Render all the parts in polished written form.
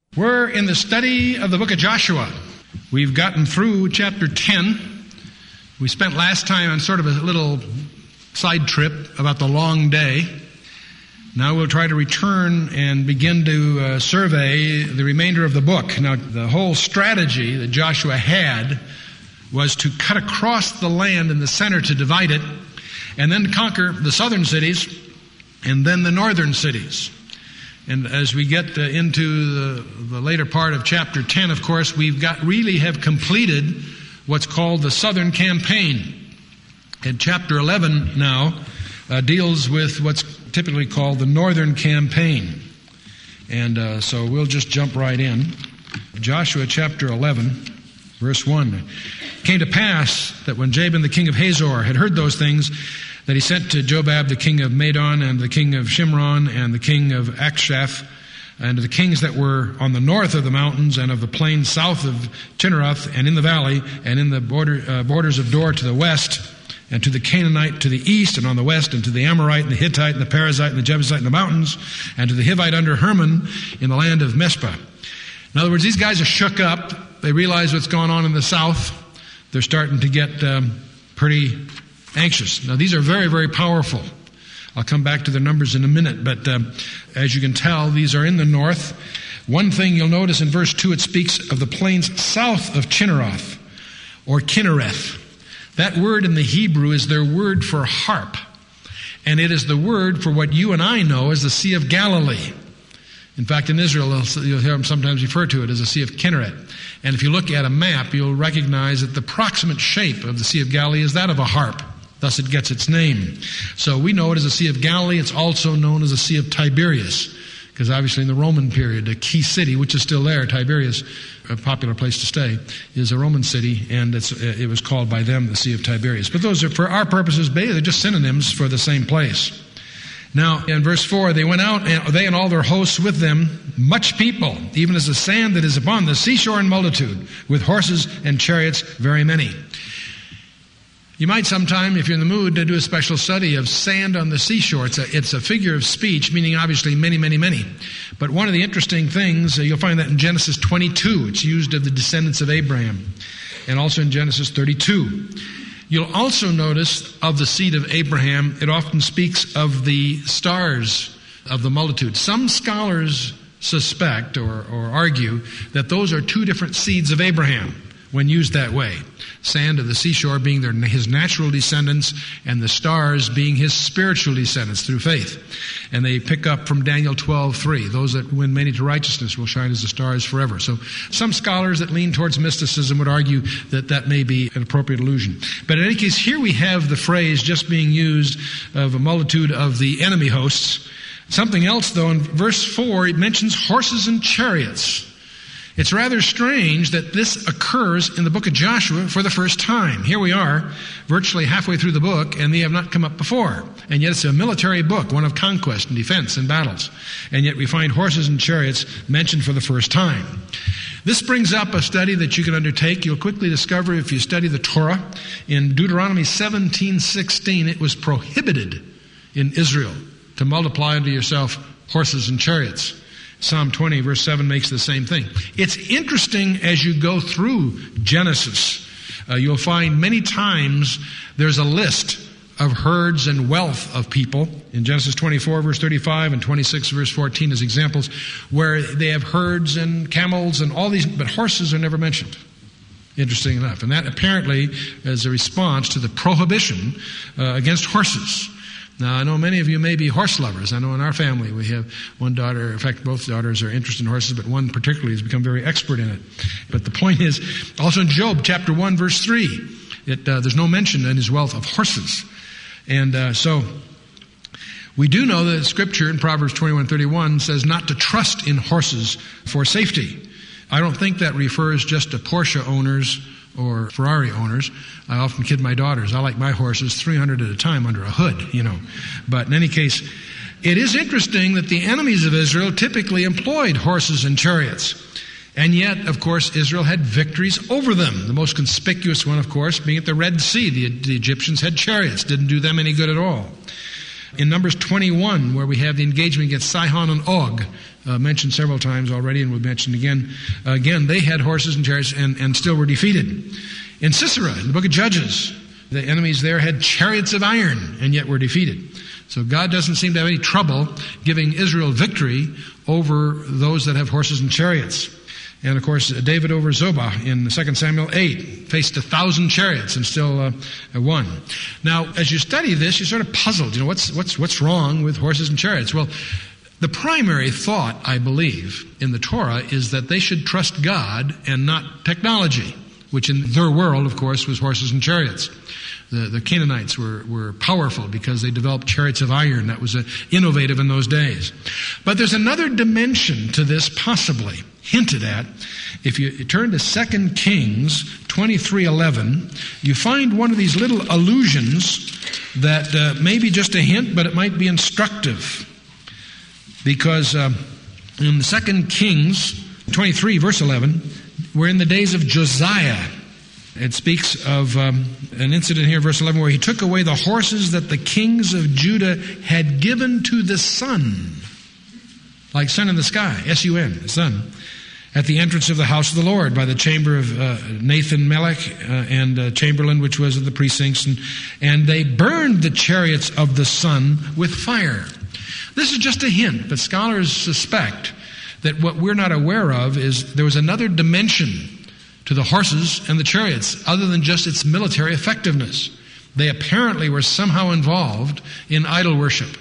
We're in the study of the book of Joshua. We've gotten through chapter 10. We spent last time on sort of a little side trip about the long day. Now we'll try to return and begin to survey the remainder of the book. Now, the whole strategy that Joshua had was to cut across the land in the center to divide it, and then conquer the southern cities, and then the northern cities. And as we get into the later part of chapter 10, of course, really have completed what's called the Southern Campaign. And chapter 11 now deals with what's typically called the Northern Campaign. And so we'll just jump right in. Joshua chapter 11, verse 1. It came to pass that when Jabin the king of Hazor had heard those things, that he sent to Jobab the king of Madon and the king of Shimron and the king of Akshaph and to the kings that were on the north of the mountains and of the plain south of Chinneroth and in the valley and in the borders of Dor to the west, and to the Canaanite to the east and on the west, and to the Amorite and the Hittite and the Perizzite and the Jebusite in the mountains, and to the Hivite under Hermon in the land of Mizpah. In other words, these guys are shook up. They realize what's going on in the south. They're starting to get pretty anxious. Now, these are very, very powerful. I'll come back to their numbers in a minute, but as you can tell, these are in the north. One thing you'll notice in verse 2, it speaks of the plains south of Chinneroth, or Kinnereth. That word in the Hebrew is their word for harp, and it is the word for what you and I know as the Sea of Galilee. In fact, in Israel, you'll hear them sometimes refer to it as the Sea of Kinneret. And if you look at a map, you'll recognize that the proximate shape of the Sea of Galilee is that of a harp. Thus it gets its name. So we know it as the Sea of Galilee. It's also known as the Sea of Tiberias, because obviously in the Roman period, a key city, which is still there, Tiberias, a popular place to stay, is a Roman city, and it was called by them the Sea of Tiberias. But those are, for our purposes, they're just synonyms for the same place. Now, in verse 4, they went out, and they and all their hosts with them, much people, even as the sand that is upon the seashore in multitude, with horses and chariots very many. You might sometime, if you're in the mood, to do a special study of sand on the seashore. It's a figure of speech, meaning obviously many, many, many. But one of the interesting things, you'll find that in Genesis 22. It's used of the descendants of Abraham. And also in Genesis 32. You'll also notice of the seed of Abraham, it often speaks of the stars of the multitude. Some scholars suspect or argue that those are two different seeds of Abraham when used that way. Sand of the seashore being his natural descendants, and the stars being his spiritual descendants through faith. And they pick up from Daniel 12:3, those that win many to righteousness will shine as the stars forever. So some scholars that lean towards mysticism would argue that that may be an appropriate allusion. But in any case, here we have the phrase just being used of a multitude of the enemy hosts. Something else, though, in verse 4, it mentions horses and chariots. It's rather strange that this occurs in the book of Joshua for the first time. Here we are, virtually halfway through the book, and they have not come up before. And yet it's a military book, one of conquest and defense and battles. And yet we find horses and chariots mentioned for the first time. This brings up a study that you can undertake. You'll quickly discover if you study the Torah. In Deuteronomy 17:16, it was prohibited in Israel to multiply unto yourself horses and chariots. Psalm 20, verse 7 makes the same thing. It's interesting as you go through Genesis. You'll find many times there's a list of herds and wealth of people. In Genesis 24, verse 35 and 26, verse 14 as examples, where they have herds and camels and all these, but horses are never mentioned. Interesting enough. And that apparently is a response to the prohibition against horses. Now, I know many of you may be horse lovers. I know in our family we have one daughter, in fact, both daughters are interested in horses, but one particularly has become very expert in it. But the point is, also in Job chapter 1, verse 3, there's no mention in his wealth of horses. And so we do know that Scripture in Proverbs 21:31 says not to trust in horses for safety. I don't think that refers just to Porsche owners or Ferrari owners. I often kid my daughters. I like my horses 300 at a time under a hood, But in any case, it is interesting that the enemies of Israel typically employed horses and chariots. And yet, of course, Israel had victories over them. The most conspicuous one, of course, being at the Red Sea. The Egyptians had chariots. Didn't do them any good at all. In Numbers 21, where we have the engagement against Sihon and Og, mentioned several times already and we'll mention again. Again, they had horses and chariots and still were defeated. In Sisera, in the book of Judges, the enemies there had chariots of iron and yet were defeated. So God doesn't seem to have any trouble giving Israel victory over those that have horses and chariots. And of course, David over Zobah in 2 Samuel 8 faced 1,000 chariots and still won. Now, as you study this, you're sort of puzzled. You know, what's wrong with horses and chariots? Well, the primary thought, I believe, in the Torah is that they should trust God and not technology, which in their world, of course, was horses and chariots. The Canaanites were powerful because they developed chariots of iron. That was innovative in those days. But there's another dimension to this possibly hinted at. If you turn to 2 Kings 23:11, you find one of these little allusions that may be just a hint, but it might be instructive. Because in 2 Kings 23, verse 11, we're in the days of Josiah. It speaks of an incident here, verse 11, where he took away the horses that the kings of Judah had given to the sun, like sun in the sky, S-U-N, sun, at the entrance of the house of the Lord by the chamber of Nathan Melech and Chamberlain, which was of the precincts, and they burned the chariots of the sun with fire. This is just a hint, but scholars suspect that what we're not aware of is there was another dimension to the horses and the chariots, other than just its military effectiveness. They apparently were somehow involved in idol worship.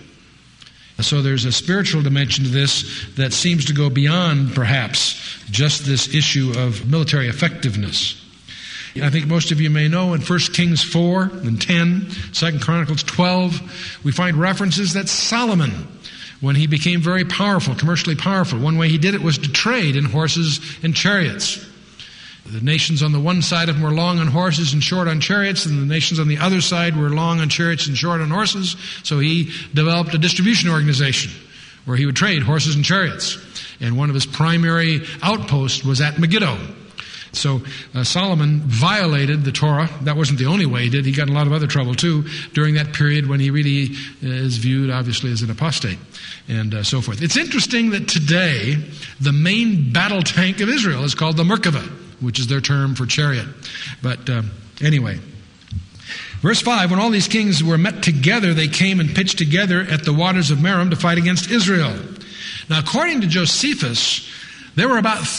So there's a spiritual dimension to this that seems to go beyond, perhaps, just this issue of military effectiveness. I think most of you may know in 1 Kings 4 and 10, 2 Chronicles 12, we find references that Solomon, when he became very powerful, commercially powerful, one way he did it was to trade in horses and chariots. The nations on the one side of him were long on horses and short on chariots, and the nations on the other side were long on chariots and short on horses. So he developed a distribution organization where he would trade horses and chariots. And one of his primary outposts was at Megiddo. So Solomon violated the Torah. That wasn't the only way he did. He got in a lot of other trouble too during that period when he really is viewed obviously as an apostate and so forth. It's interesting that today the main battle tank of Israel is called the Merkava, which is their term for chariot. But anyway, verse 5, when all these kings were met together, they came and pitched together at the waters of Merom to fight against Israel. Now, according to Josephus, there were about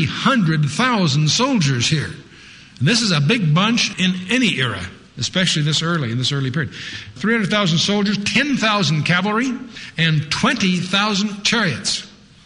300,000 soldiers here. And this is a big bunch in any era, especially in this early period. 300,000 soldiers, 10,000 cavalry, and 20,000 chariots.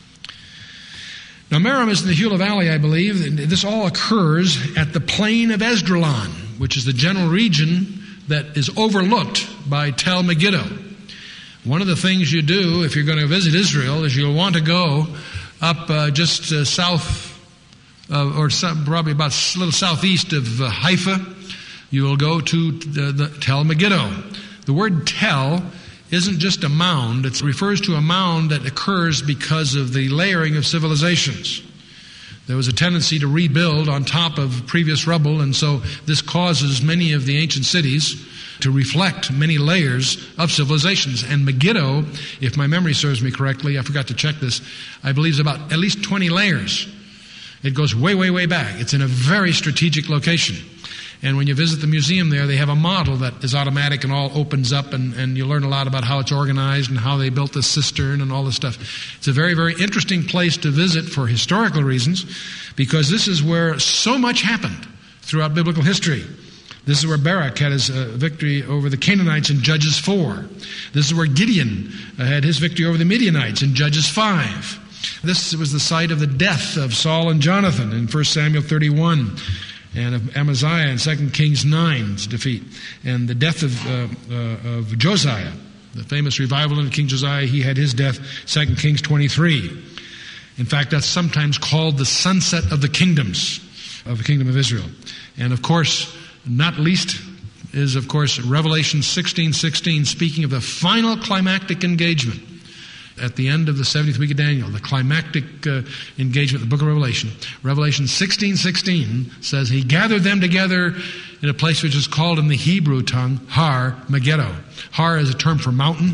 Now, Merom is in the Hula Valley, I believe. This all occurs at the plain of Esdraelon, which is the general region that is overlooked by Tel Megiddo. One of the things you do if you're going to visit Israel is you'll want to go up just south, probably about a little southeast of Haifa. You will go to the Tel Megiddo. The word Tel isn't just a mound. It refers to a mound that occurs because of the layering of civilizations. There was a tendency to rebuild on top of previous rubble, and so this causes many of the ancient cities to reflect many layers of civilizations. And Megiddo, if my memory serves me correctly, I forgot to check this, I believe is about at least 20 layers. It goes way, way, way back. It's in a very strategic location. And when you visit the museum there, they have a model that is automatic and all opens up, and you learn a lot about how it's organized and how they built the cistern and all this stuff. It's a very, very interesting place to visit for historical reasons, because this is where so much happened throughout biblical history. This is where Barak had his victory over the Canaanites in Judges 4. This is where Gideon had his victory over the Midianites in Judges 5. This was the site of the death of Saul and Jonathan in 1 Samuel 31. And of Amaziah in 2 Kings 9's defeat. And the death of Josiah, the famous revival of King Josiah, he had his death, 2 Kings 23. In fact, that's sometimes called the sunset of the kingdoms of the kingdom of Israel. And of course, not least is, of course, Revelation 16:16, speaking of the final climactic engagement at the end of the 70th week of Daniel, the climactic engagement, the book of Revelation. Revelation 16:16 says, he gathered them together in a place which is called in the Hebrew tongue, Har Megiddo. Har is a term for mountain.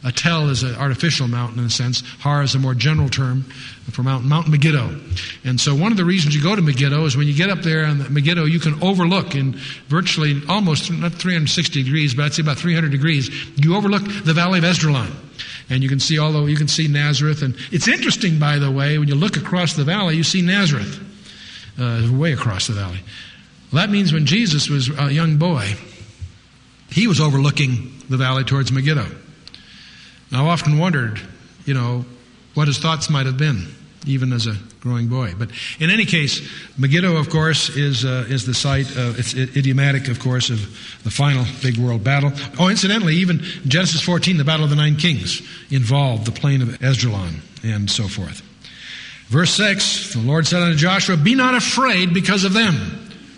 A tel is an artificial mountain in a sense. Har is a more general term for Mount Megiddo. And so one of the reasons you go to Megiddo is when you get up there on the Megiddo, you can overlook in virtually almost, not 360 degrees, but I'd say about 300 degrees, you overlook the valley of Esdraelon. And you can see Nazareth. And it's interesting, by the way, when you look across the valley, you see Nazareth way across the valley. Well, that means when Jesus was a young boy, he was overlooking the valley towards Megiddo. Now, I've often wondered, what his thoughts might have been, even as a growing boy. But in any case, Megiddo, of course, is the site, it's idiomatic, of course, of the final big world battle. Oh, incidentally, even Genesis 14, the Battle of the Nine Kings, involved the plain of Esdraelon and so forth. Verse 6, the Lord said unto Joshua, be not afraid because of them.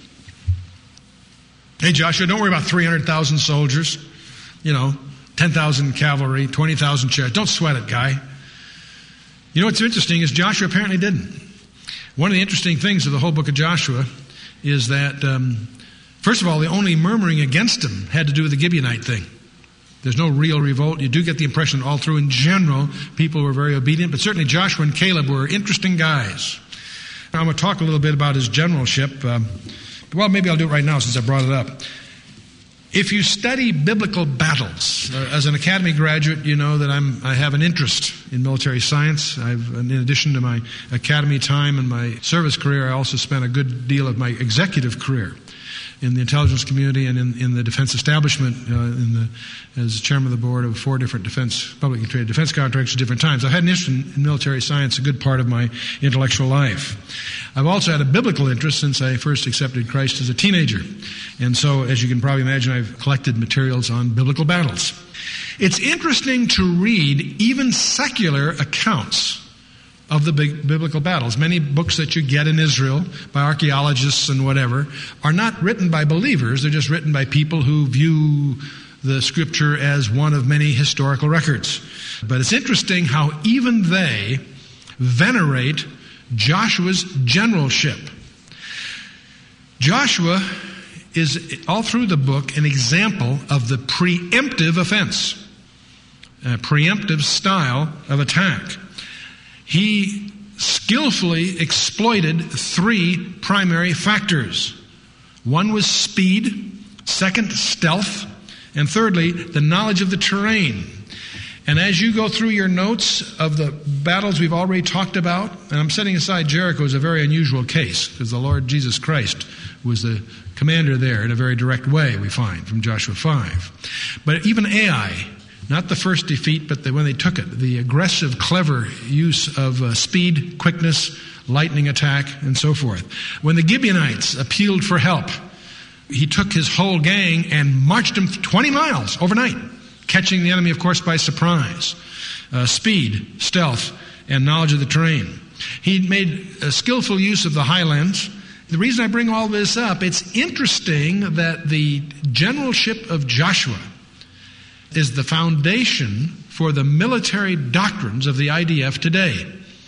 Hey, Joshua, don't worry about 300,000 soldiers, 10,000 cavalry, 20,000 chariots. Don't sweat it, guy. What's interesting is Joshua apparently didn't. One of the interesting things of the whole book of Joshua is that, first of all, the only murmuring against him had to do with the Gibeonite thing. There's no real revolt. You do get the impression all through, in general, people were very obedient, but certainly Joshua and Caleb were interesting guys. Now, I'm going to talk a little bit about his generalship. Well, maybe I'll do it right now since I brought it up. If you study biblical battles, as an academy graduate, you know that I have an interest in military science. In addition to my academy time and my service career, I also spent a good deal of my executive career in the intelligence community and in the defense establishment as chairman of the board of 4 different publicly traded defense contractors at different times. I've had an interest in military science a good part of my intellectual life. I've also had a biblical interest since I first accepted Christ as a teenager. And so, as you can probably imagine, I've collected materials on biblical battles. It's interesting to read even secular accounts of the big biblical battles. Many books that you get in Israel by archaeologists and whatever are not written by believers. They're just written by people who view the scripture as one of many historical records. But it's interesting how even they venerate Joshua's generalship. Joshua is, all through the book, an example of the preemptive offense, a preemptive style of attack. He skillfully exploited 3 primary factors. One was speed, second, stealth, and thirdly, the knowledge of the terrain. And as you go through your notes of the battles we've already talked about, and I'm setting aside Jericho as a very unusual case, because the Lord Jesus Christ was the commander there in a very direct way, we find, from Joshua 5. But even Ai, not the first defeat, but when they took it, the aggressive, clever use of speed, quickness, lightning attack, and so forth. When the Gibeonites appealed for help, he took his whole gang and marched them 20 miles overnight, catching the enemy, of course, by surprise. Speed, stealth, and knowledge of the terrain. He made a skillful use of the highlands. The reason I bring all this up, it's interesting that the generalship of Joshua is the foundation for the military doctrines of the IDF today.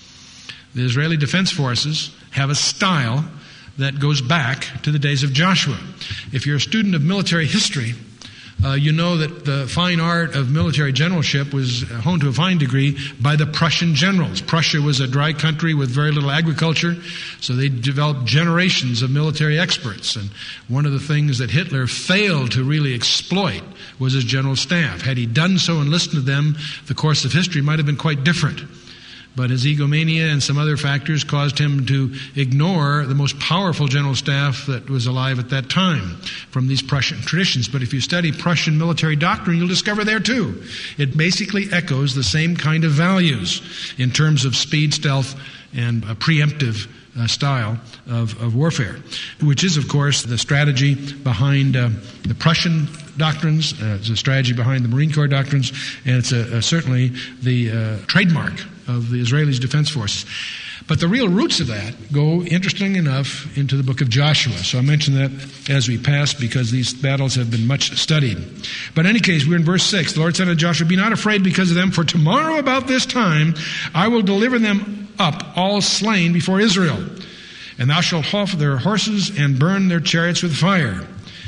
The Israeli Defense Forces have a style that goes back to the days of Joshua. If you're a student of military history, you know that the fine art of military generalship was honed to a fine degree by the Prussian generals. Prussia was a dry country with very little agriculture, so they developed generations of military experts. And one of the things that Hitler failed to really exploit was his general staff. Had he done so and listened to them, the course of history might have been quite different. But his egomania and some other factors caused him to ignore the most powerful general staff that was alive at that time from these Prussian traditions. But if you study Prussian military doctrine, you'll discover there too. It basically echoes the same kind of values in terms of speed, stealth, and a preemptive style of warfare, which is, of course, the strategy behind the Prussian doctrines. It's a strategy behind the Marine Corps doctrines, and it's certainly the trademark of the Israelis' defense forces. But the real roots of that go, interesting enough, into the book of Joshua. So I mention that as we pass because these battles have been much studied. But in any case, we're in verse 6. The Lord said to Joshua, "Be not afraid because of them, for tomorrow about this time I will deliver them up, all slain before Israel. And thou shalt halt their horses and burn their chariots with fire."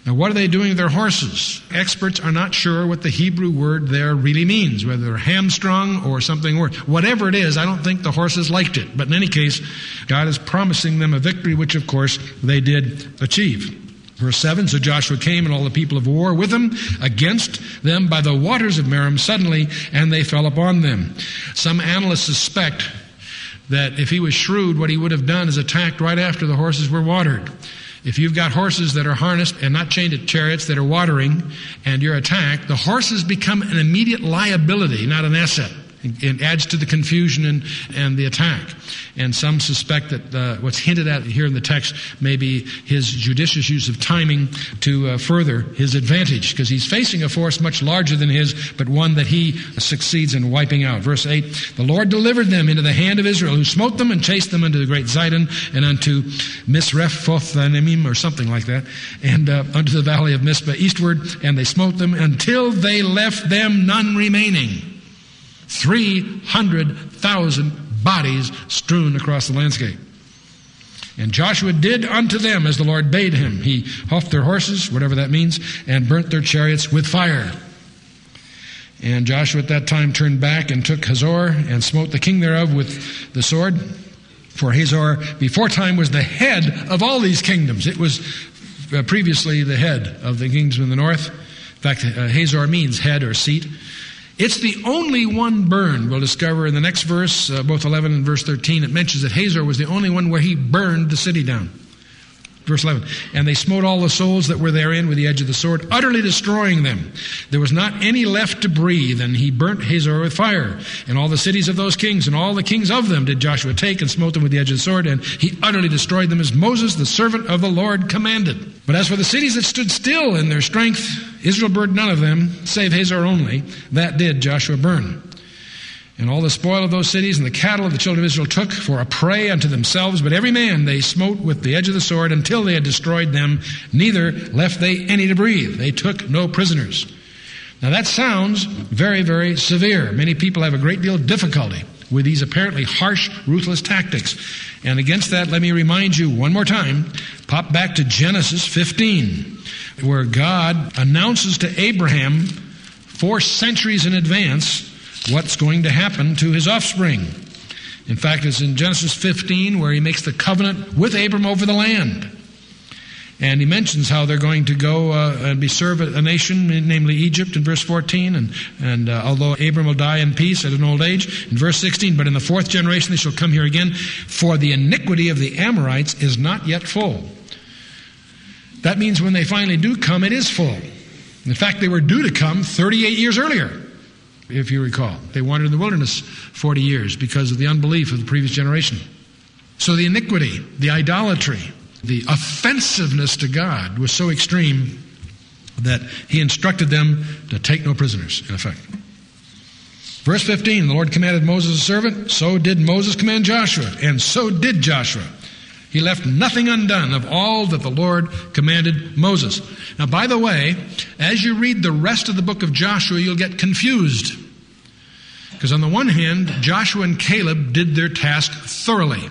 Now, what are they doing to their horses? Experts are not sure what the Hebrew word there really means, whether they're hamstrung or something worse. Whatever it is, I don't think the horses liked it. But in any case, God is promising them a victory, which, of course, they did achieve. Verse 7, so Joshua came and all the people of war with him against them by the waters of Merom suddenly, and they fell upon them. Some analysts suspect that if he was shrewd, what he would have done is attacked right after the horses were watered. If you've got horses that are harnessed and not chained to chariots that are watering, and you're attacked, the horses become an immediate liability, not an asset. It adds to the confusion and the attack. And some suspect that what's hinted at here in the text may be his judicious use of timing to further his advantage, because he's facing a force much larger than his, but one that he succeeds in wiping out. Verse 8, the Lord delivered them into the hand of Israel, who smote them and chased them unto the great Zidon and unto Misrephoth-Anemim, or something like that, and unto the valley of Mizpah eastward, and they smote them until they left them none remaining. 300,000 bodies strewn across the landscape. And Joshua did unto them as the Lord bade him. He houghed their horses, whatever that means, and burnt their chariots with fire. And Joshua at that time turned back and took Hazor and smote the king thereof with the sword. For Hazor before time was the head of all these kingdoms. It was previously the head of the kingdoms in the north. In fact, Hazor means head or seat. It's the only one burned. We'll discover in the next verse, both 11 and verse 13, it mentions that Hazor was the only one where he burned the city down. Verse 11, and they smote all the souls that were therein with the edge of the sword, utterly destroying them. There was not any left to breathe, and he burnt Hazor with fire. And all the cities of those kings, and all the kings of them did Joshua take, and smote them with the edge of the sword, and he utterly destroyed them as Moses, the servant of the Lord, commanded. But as for the cities that stood still in their strength, Israel burned none of them, save Hazor only. That did Joshua burn. And all the spoil of those cities and the cattle of the children of Israel took for a prey unto themselves, but every man they smote with the edge of the sword until they had destroyed them, neither left they any to breathe. They took no prisoners. Now that sounds very, very severe. Many people have a great deal of difficulty with these apparently harsh, ruthless tactics. And against that, let me remind you one more time, pop back to Genesis 15, where God announces to Abraham 4 centuries in advance what's going to happen to his offspring. In fact, it's in Genesis 15 where he makes the covenant with Abram over the land. And he mentions how they're going to go and be served a nation, namely Egypt, in verse 14. And although Abram will die in peace at an old age, in verse 16, but in the 4th generation they shall come here again, for the iniquity of the Amorites is not yet full. That means when they finally do come, it is full. In fact, they were due to come 38 years earlier. If you recall, they wandered in the wilderness 40 years because of the unbelief of the previous generation. So the iniquity, the idolatry, the offensiveness to God was so extreme that he instructed them to take no prisoners, in effect. Verse 15, the Lord commanded Moses a servant, so did Moses command Joshua, and so did Joshua. He left nothing undone of all that the Lord commanded Moses. Now, by the way, as you read the rest of the book of Joshua, you'll get confused. Because on the one hand, Joshua and Caleb did their task thoroughly.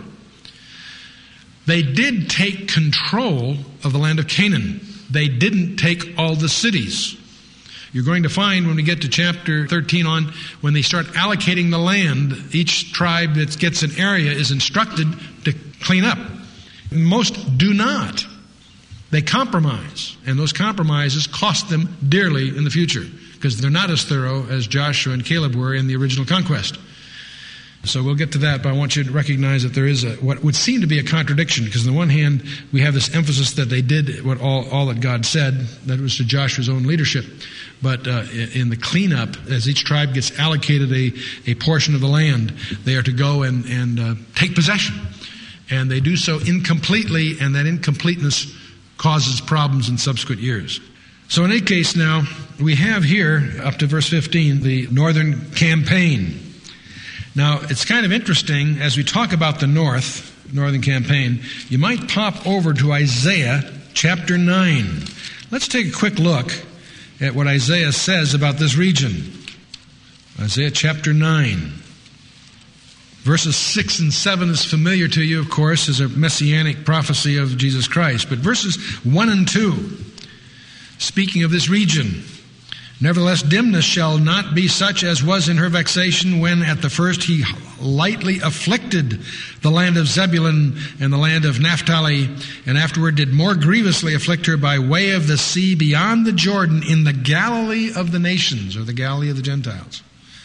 They did take control of the land of Canaan. They didn't take all the cities. You're going to find when we get to chapter 13 on, when they start allocating the land, each tribe that gets an area is instructed to clean up. Most do not. They compromise, and those compromises cost them dearly in the future because they're not as thorough as Joshua and Caleb were in the original conquest. So we'll get to that, but I want you to recognize that there is what would seem to be a contradiction, because on the one hand, we have this emphasis that they did what all that God said, that was to Joshua's own leadership. But in the cleanup, as each tribe gets allocated a portion of the land, they are to go and take possession. And they do so incompletely, and that incompleteness causes problems in subsequent years. So in any case now, we have here, up to verse 15, the northern campaign. Now, it's kind of interesting, as we talk about the northern campaign, you might pop over to Isaiah chapter 9. Let's take a quick look at what Isaiah says about this region. Isaiah chapter 9. Verses 6 and 7 is familiar to you, of course, as a messianic prophecy of Jesus Christ. But verses 1 and 2, speaking of this region. Nevertheless, dimness shall not be such as was in her vexation when at the first he lightly afflicted the land of Zebulun and the land of Naphtali, and afterward did more grievously afflict her by way of the sea beyond the Jordan in the Galilee of the nations, or the Galilee of the Gentiles.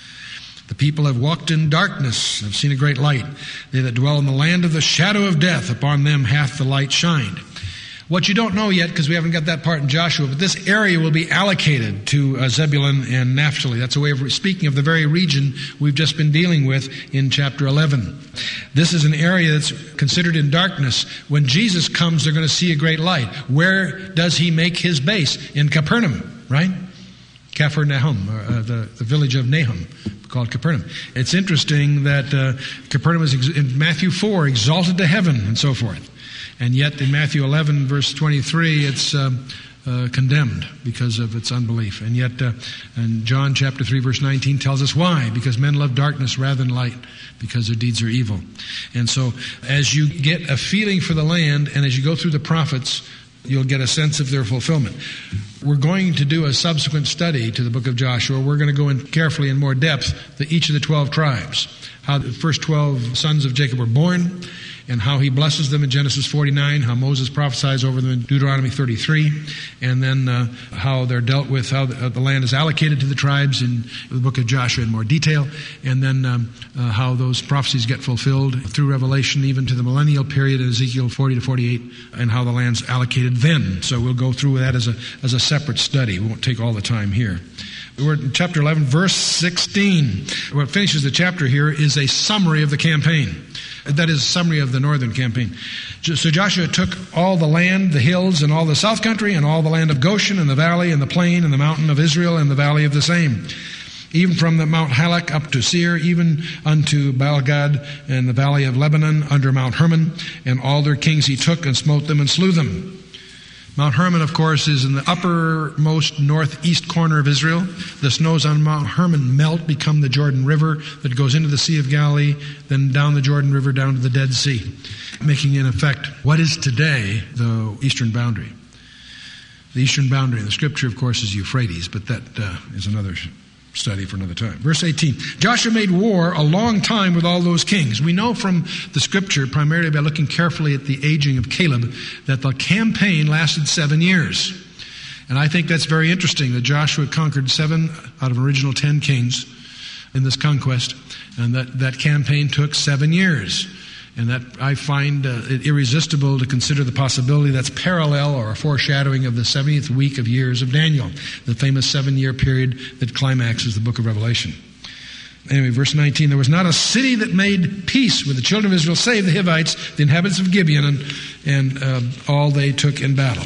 The people have walked in darkness, have seen a great light. They that dwell in the land of the shadow of death, upon them hath the light shined. What you don't know yet, because we haven't got that part in Joshua, but this area will be allocated to Zebulun and Naphtali. That's a way of speaking of the very region we've just been dealing with in chapter 11. This is an area that's considered in darkness. When Jesus comes, they're going to see a great light. Where does he make his base? In Capernaum, right? Capernaum, the village of Nahum, called Capernaum. It's interesting that Capernaum is in Matthew 4 exalted to heaven and so forth. And yet in Matthew 11, verse 23, it's condemned because of its unbelief. And yet in John chapter 3, verse 19 tells us why. Because men love darkness rather than light, because their deeds are evil. And so as you get a feeling for the land, and as you go through the prophets, you'll get a sense of their fulfillment. We're going to do a subsequent study to the book of Joshua. We're going to go in carefully in more depth to each of the 12 tribes, how the first 12 sons of Jacob were born, and how he blesses them in Genesis 49, how Moses prophesies over them in Deuteronomy 33, and then how they're dealt with, how the land is allocated to the tribes in the book of Joshua in more detail, and then how those prophecies get fulfilled through Revelation, even to the millennial period in Ezekiel 40 to 48, and how the land's allocated then. So we'll go through that as a separate study. We won't take all the time here. We're in chapter 11, verse 16. What finishes the chapter here is a summary of the campaign. That is a summary of the northern campaign. So Joshua took all the land, the hills, and all the south country, and all the land of Goshen, and the valley, and the plain, and the mountain of Israel, and the valley of the same. Even from the Mount Halak up to Seir, even unto Baalgad, and the valley of Lebanon, under Mount Hermon, and all their kings he took, and smote them, and slew them. Mount Hermon, of course, is in the uppermost northeast corner of Israel. The snows on Mount Hermon melt, become the Jordan River that goes into the Sea of Galilee, then down the Jordan River down to the Dead Sea, making in effect what is today the eastern boundary. The eastern boundary in the Scripture, of course, is Euphrates, but that is another study for another time. Verse 18, Joshua made war a long time with all those kings. We know from the Scripture, primarily by looking carefully at the aging of Caleb, that the campaign lasted 7 years. And I think that's very interesting that Joshua conquered 7 out of original 10 kings in this conquest, and that campaign took 7 years. And that I find it irresistible to consider the possibility that's parallel or a foreshadowing of the 70th week of years of Daniel, the famous 7-year period that climaxes the book of Revelation. Anyway, verse 19, there was not a city that made peace with the children of Israel, save the Hivites, the inhabitants of Gibeon, and all they took in battle.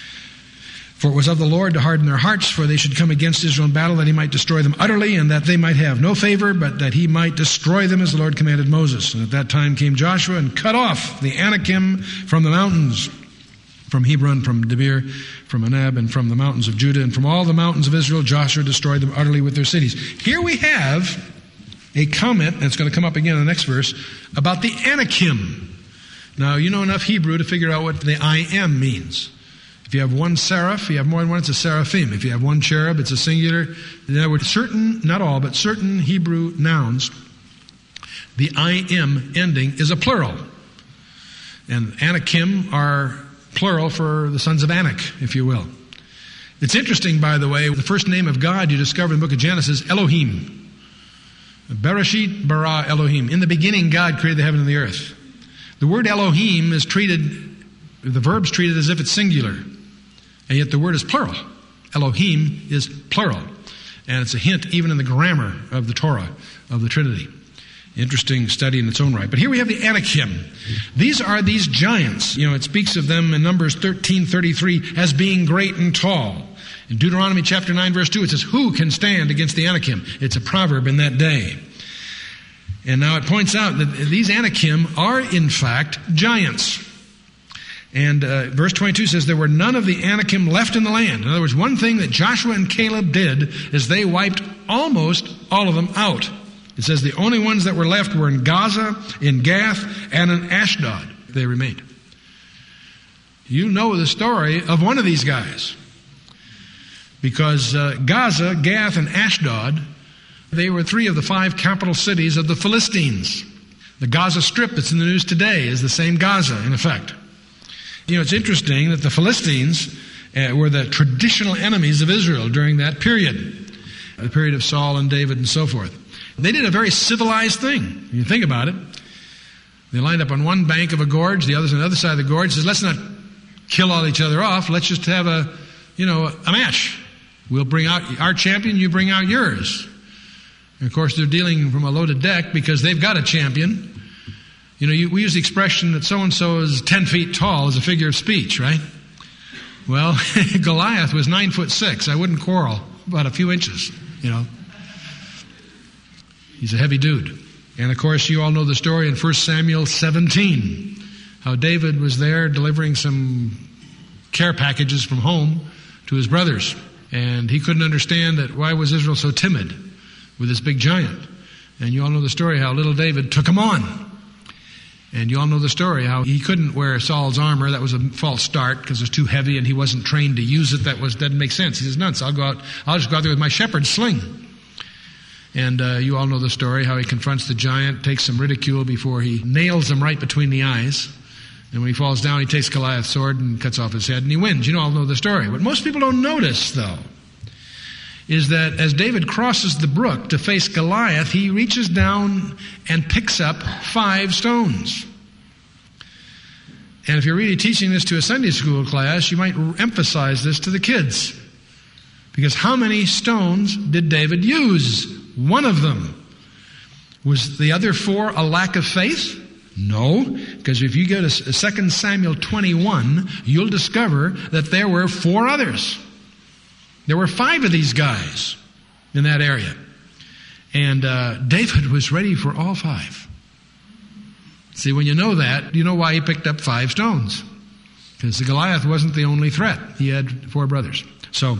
For it was of the Lord to harden their hearts, for they should come against Israel in battle, that he might destroy them utterly, and that they might have no favor, but that he might destroy them as the Lord commanded Moses. And at that time came Joshua and cut off the Anakim from the mountains, from Hebron, from Debir, from Anab, and from the mountains of Judah, and from all the mountains of Israel. Joshua destroyed them utterly with their cities. Here we have a comment, and it's going to come up again in the next verse, about the Anakim. Now, you know enough Hebrew to figure out what the I am means. If you have one seraph, you have more than one, it's a seraphim. If you have one cherub, it's a singular. In other words, certain, not all, but certain Hebrew nouns, the I am ending is a plural. And Anakim are plural for the sons of Anak, if you will. It's interesting, by the way, the first name of God you discover in the book of Genesis, Elohim. Bereshit bara Elohim. In the beginning, God created the heaven and the earth. The word Elohim is treated, the verb's treated as if it's singular. And yet the word is plural. Elohim is plural. And it's a hint even in the grammar of the Torah, of the Trinity. Interesting study in its own right. But here we have the Anakim. These are these giants. You know, it speaks of them in Numbers 13:33 as being great and tall. In Deuteronomy chapter 9, verse 2, it says, who can stand against the Anakim? It's a proverb in that day. And now it points out that these Anakim are, in fact, giants. And verse 22 says, there were none of the Anakim left in the land. In other words, one thing that Joshua and Caleb did is they wiped almost all of them out. It says the only ones that were left were in Gaza, in Gath, and in Ashdod. They remained. You know the story of one of these guys. because Gaza, Gath, and Ashdod, they were 3 of the 5 capital cities of the Philistines. The Gaza Strip that's in the news today is the same Gaza, in effect. It's interesting that the Philistines were the traditional enemies of Israel during that period, the period of Saul and David and so forth. They did a very civilized thing, when you think about it. They lined up on one bank of a gorge, the others on the other side of the gorge. Says, let's not kill all each other off. Let's just have a match. We'll bring out our champion, you bring out yours. And of course, they're dealing from a loaded deck because they've got a champion. We use the expression that so-and-so is 10 feet tall as a figure of speech, right? Well, Goliath was 9'6". I wouldn't quarrel about a few inches, He's a heavy dude. And of course, you all know the story in 1 Samuel 17, how David was there delivering some care packages from home to his brothers. And he couldn't understand that why was Israel so timid with this big giant. And you all know the story how little David took him on. And you all know the story how he couldn't wear Saul's armor. That was a false start because it was too heavy and he wasn't trained to use it. Doesn't make sense. He says, nuts, I'll just go out there with my shepherd's sling. And you all know the story how he confronts the giant, takes some ridicule before he nails him right between the eyes. And when he falls down, he takes Goliath's sword and cuts off his head and he wins. You all know the story. What most people don't notice, though, is that as David crosses the brook to face Goliath, he reaches down and picks up 5 stones. And if you're really teaching this to a Sunday school class, you might emphasize this to the kids. Because how many stones did David use? 1 of them. Was the other 4 a lack of faith? No, because if you go to 2 Samuel 21, you'll discover that there were 4 others. There were 5 of these guys in that area. And David was ready for all 5. See, when you know that, you know why he picked up 5 stones. Because the Goliath wasn't the only threat. He had 4 brothers. So,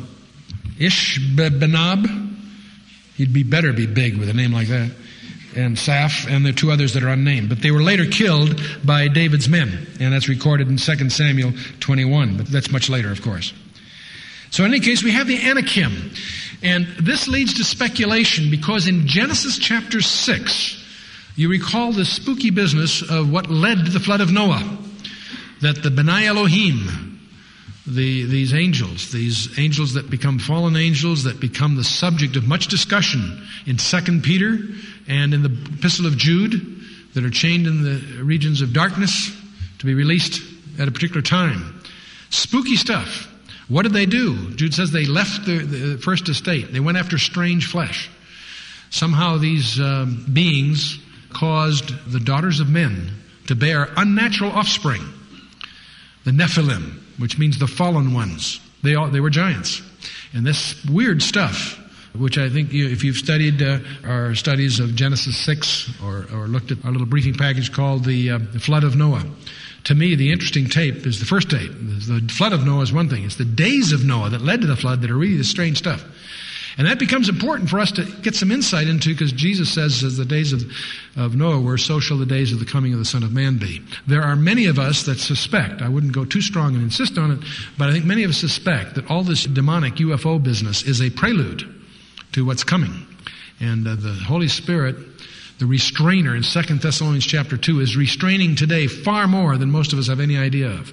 Ishbi-Benob, he'd better be big with a name like that. And Saph, and the 2 others that are unnamed. But they were later killed by David's men. And that's recorded in 2 Samuel 21. But that's much later, of course. So in any case, we have the Anakim. And this leads to speculation because in Genesis chapter 6, you recall the spooky business of what led to the flood of Noah. That the B'nai Elohim, these angels that become fallen angels, that become the subject of much discussion in 2 Peter and in the Epistle of Jude, that are chained in the regions of darkness to be released at a particular time. Spooky stuff. What did they do? Jude says they left the first estate. They went after strange flesh. Somehow these beings caused the daughters of men to bear unnatural offspring. The Nephilim, which means the fallen ones. They were giants. And this weird stuff, which I think if you've studied our studies of Genesis 6 or looked at our little briefing package called the Flood of Noah, to me, the interesting tape is the first tape. The flood of Noah is one thing. It's the days of Noah that led to the flood that are really the strange stuff. And that becomes important for us to get some insight into because Jesus says, as the days of Noah were, so shall the days of the coming of the Son of Man be. There are many of us that suspect, I wouldn't go too strong and insist on it, but I think many of us suspect that all this demonic UFO business is a prelude to what's coming. And the Holy Spirit, the restrainer in 2 Thessalonians chapter 2, is restraining today far more than most of us have any idea of.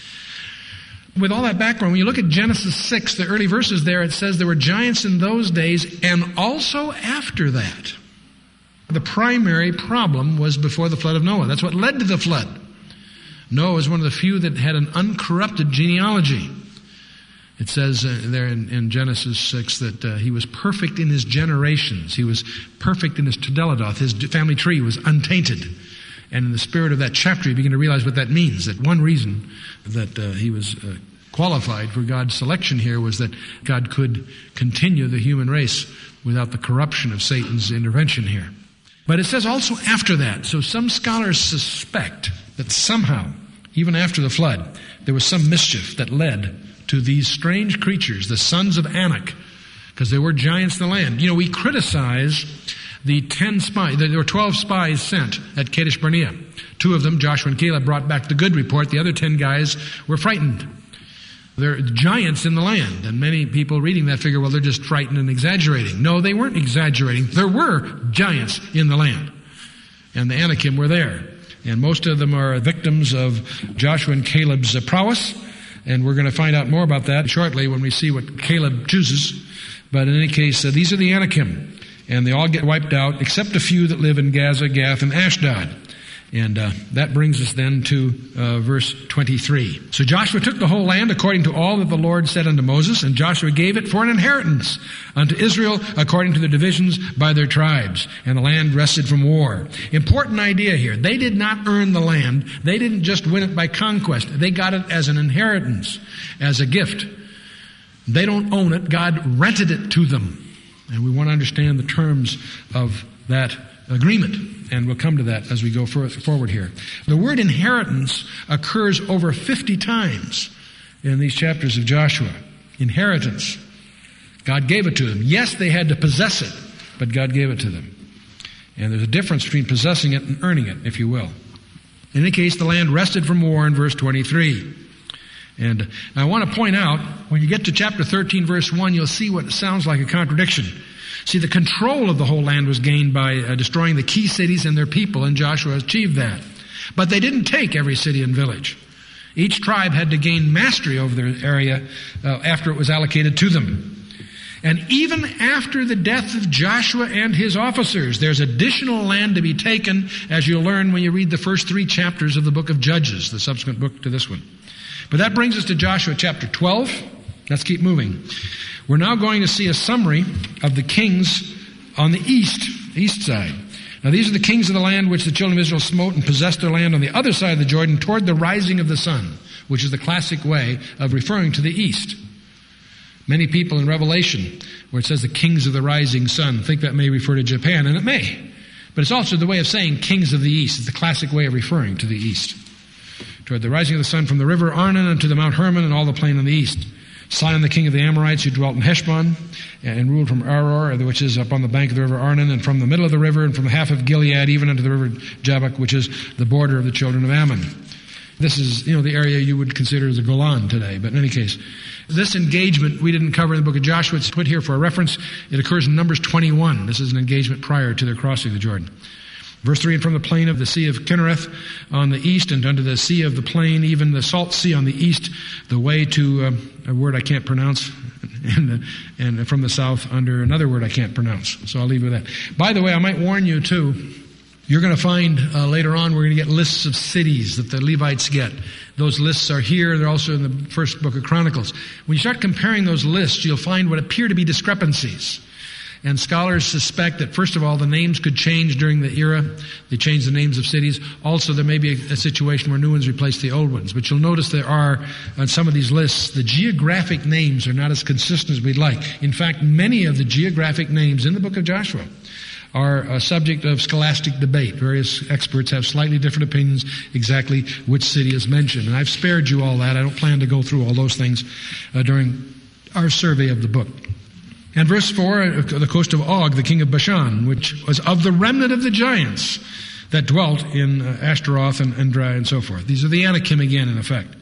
With all that background, when you look at Genesis 6, the early verses there, it says there were giants in those days and also after that. The primary problem was before the flood of Noah. That's what led to the flood. Noah was one of the few that had an uncorrupted genealogy. It says there in Genesis 6 that he was perfect in his generations. He was perfect in his Todelodoth. His family tree was untainted. And in the spirit of that chapter, you begin to realize what that means. That one reason that he was qualified for God's selection here was that God could continue the human race without the corruption of Satan's intervention here. But it says also after that. So some scholars suspect that somehow, even after the flood, there was some mischief that led to these strange creatures, the sons of Anak, because there were giants in the land. We criticize the 10 spies. There were 12 spies sent at Kadesh Barnea. 2 of them, Joshua and Caleb, brought back the good report. The other 10 guys were frightened. There are giants in the land. And many people reading that figure, well, they're just frightened and exaggerating. No, they weren't exaggerating. There were giants in the land. And the Anakim were there. And most of them are victims of Joshua and Caleb's prowess. And we're going to find out more about that shortly when we see what Caleb chooses. But in any case, these are the Anakim. And they all get wiped out, except a few that live in Gaza, Gath, and Ashdod. And that brings us then to verse 23. So Joshua took the whole land according to all that the Lord said unto Moses, and Joshua gave it for an inheritance unto Israel according to their divisions by their tribes. And the land rested from war. Important idea here. They did not earn the land. They didn't just win it by conquest. They got it as an inheritance, as a gift. They don't own it. God rented it to them. And we want to understand the terms of that agreement. And we'll come to that as we go forward here. The word inheritance occurs over 50 times in these chapters of Joshua. Inheritance. God gave it to them. Yes, they had to possess it, but God gave it to them. And there's a difference between possessing it and earning it, if you will. In any case, the land rested from war in verse 23. And I want to point out, when you get to chapter 13, verse 1, you'll see what sounds like a contradiction. See, the control of the whole land was gained by destroying the key cities and their people, and Joshua achieved that. But they didn't take every city and village. Each tribe had to gain mastery over their area after it was allocated to them. And even after the death of Joshua and his officers, there's additional land to be taken, as you'll learn when you read the first 3 chapters of the book of Judges, the subsequent book to this one. But that brings us to Joshua chapter 12. Let's keep moving. We're now going to see a summary of the kings on the east side. Now these are the kings of the land which the children of Israel smote and possessed their land on the other side of the Jordan toward the rising of the sun, which is the classic way of referring to the east. Many people in Revelation, where it says the kings of the rising sun, think that may refer to Japan, and it may. But it's also the way of saying kings of the east. It's the classic way of referring to the east. Toward the rising of the sun from the river Arnon unto the Mount Hermon and all the plain on the east. Sihon, the king of the Amorites, who dwelt in Heshbon, and ruled from Aror, which is up on the bank of the river Arnon, and from the middle of the river, and from the half of Gilead, even unto the river Jabbok, which is the border of the children of Ammon. This is, the area you would consider as a Golan today. But in any case, this engagement we didn't cover in the book of Joshua. It's put here for a reference. It occurs in Numbers 21. This is an engagement prior to their crossing the Jordan. Verse 3, and from the plain of the sea of Kinnereth on the east, and unto the sea of the plain, even the salt sea on the east, the way to a word I can't pronounce, and from the south under another word I can't pronounce. So I'll leave you with that. By the way, I might warn you too, you're going to find later on we're going to get lists of cities that the Levites get. Those lists are here. They're also in the first book of Chronicles. When you start comparing those lists, you'll find what appear to be discrepancies. And scholars suspect that, first of all, the names could change during the era. They changed the names of cities. Also, there may be a situation where new ones replace the old ones. But you'll notice there are, on some of these lists, the geographic names are not as consistent as we'd like. In fact, many of the geographic names in the book of Joshua are a subject of scholastic debate. Various experts have slightly different opinions exactly which city is mentioned. And I've spared you all that. I don't plan to go through all those things during our survey of the book. And verse 4, the coast of Og, the king of Bashan, which was of the remnant of the giants that dwelt in Ashtaroth and Edrei and so forth. These are the Anakim again, in effect.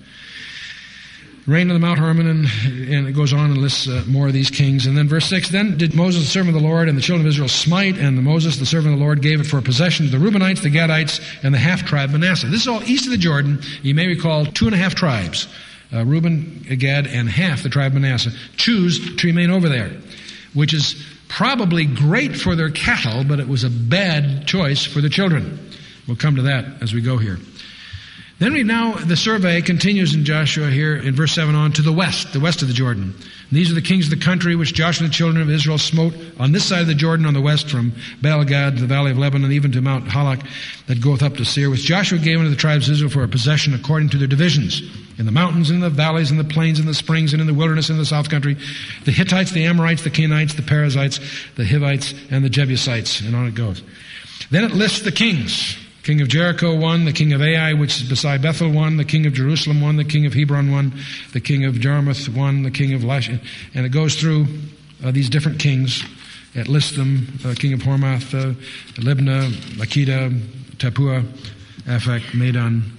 Reigned on the Mount Hermon, and it goes on and lists more of these kings. And then verse 6, then did Moses, the servant of the Lord, and the children of Israel smite, and Moses, the servant of the Lord, gave it for a possession to the Reubenites, the Gadites, and the half-tribe Manasseh. This is all east of the Jordan. You may recall 2.5 tribes, Reuben, Gad, and half the tribe Manasseh, choose to remain over there, which is probably great for their cattle, but it was a bad choice for the children. We'll come to that as we go here. Then the survey continues in Joshua here in verse 7 on to the west of the Jordan. And these are the kings of the country which Joshua and the children of Israel smote on this side of the Jordan on the west, from Baal-Gad to the valley of Lebanon, even to Mount Halak that goeth up to Seir, which Joshua gave unto the tribes of Israel for a possession according to their divisions, in the mountains, and in the valleys, and the plains, and the springs, and in the wilderness, and in the south country, the Hittites, the Amorites, the Canaanites, the Perizzites, the Hivites, and the Jebusites, and on it goes. Then it lists the kings. King of Jericho 1, the king of Ai, which is beside Bethel 1, the king of Jerusalem 1, the king of Hebron 1, the king of Jarmuth 1, the king of Lash, and it goes through these different kings. It lists them, king of Hormath, Libnah, Lachidah, Tappuah, Aphek, Madon,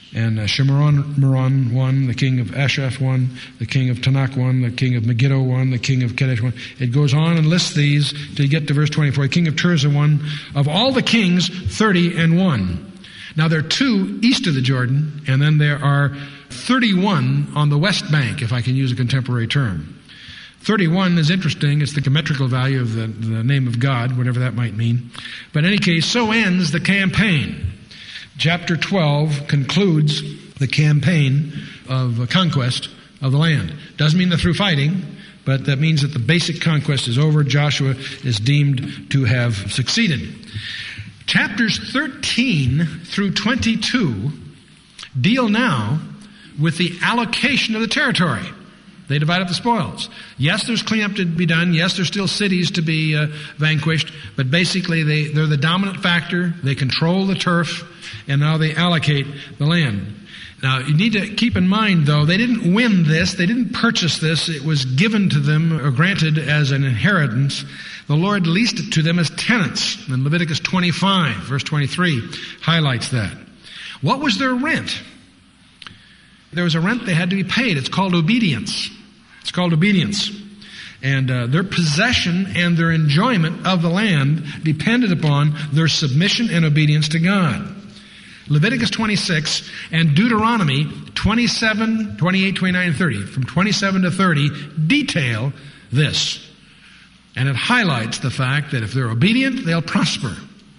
And Shemron won, the king of Ashaph won, the king of Tanakh won, the king of Megiddo won, the king of Kadesh won. It goes on and lists these till you get to verse 24. The king of Tirzah won. Of all the kings, 30-1. Now there are 2 east of the Jordan, and then there are 31 on the west bank, if I can use a contemporary term. 31 is interesting. It's the geometrical value of the name of God, whatever that might mean. But in any case, so ends the campaign. Chapter 12 concludes the campaign of conquest of the land. Doesn't mean they're through fighting, but that means that the basic conquest is over. Joshua is deemed to have succeeded. Chapters 13 through 22 deal now with the allocation of the territory. They divide up the spoils. Yes, there's cleanup to be done. Yes, there's still cities to be vanquished. But basically, they're the dominant factor. They control the turf, and now they allocate the land. Now, you need to keep in mind, though, they didn't win this. They didn't purchase this. It was given to them or granted as an inheritance. The Lord leased it to them as tenants. And Leviticus 25, verse 23, highlights that. What was their rent? There was a rent they had to be paid. It's called obedience. It's called obedience. And their possession and their enjoyment of the land depended upon their submission and obedience to God. Leviticus 26 and Deuteronomy 27, 28, 29, and 30, from 27 to 30, detail this. And it highlights the fact that if they're obedient, they'll prosper.